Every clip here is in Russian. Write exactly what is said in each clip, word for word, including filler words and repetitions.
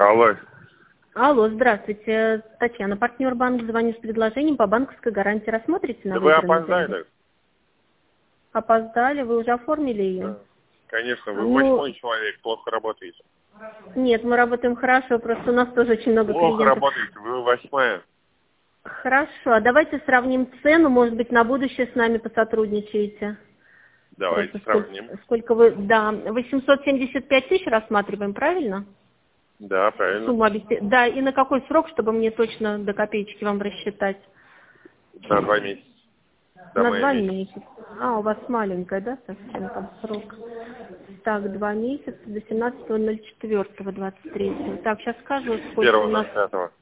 Алло. Алло, здравствуйте, Татьяна, партнер банк, звоню с предложением по банковской гарантии. Рассмотрите на Да вы выбранный опоздали. тендер? Опоздали, вы уже оформили ее? Да. Конечно, вы Ну, восьмой человек, плохо работаете. Нет, мы работаем хорошо, просто у нас тоже очень много Плохо клиентов. работаете, вы восьмая. Хорошо, а давайте сравним цену, может быть, на будущее с нами посотрудничаете. Давайте Просто сравним. сколько, сколько вы, да, восемьсот семьдесят пять тысяч рассматриваем, правильно? Да, правильно. Сумму обесте- Да, и на какой срок, чтобы мне точно до копеечки вам рассчитать? На два месяца. До На мая два месяца. месяца. А, у вас маленькая, да, совсем там срок? Так, два месяца, до семнадцатого ноль четвёртого двадцать третьего. Так, сейчас скажу, сколько у Первого нас ноль пятого.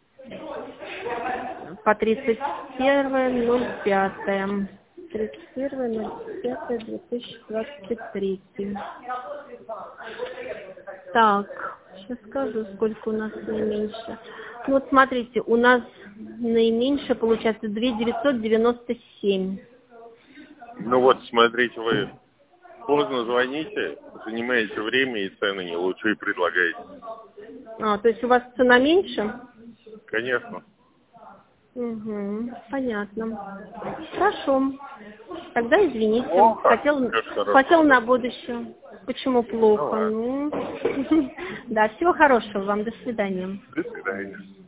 по тридцать первое ноль пятое. тридцать первое ноль пятое две тысячи двадцать третий. Так, сейчас скажу, сколько у нас наименьше. Ну вот смотрите, у нас наименьше получается две тысячи девятьсот девяносто семь. Ну вот, смотрите, вы поздно звоните, занимаете время и цены не лучше и предлагаете. А, то есть у вас цена меньше? Конечно. Угу, понятно. Хорошо. Тогда извините. Плохо? Хотел, Как хорошо. хотел на будущее. Почему Ну плохо? ладно. Ну, да, всего хорошего вам. До свидания. До свидания.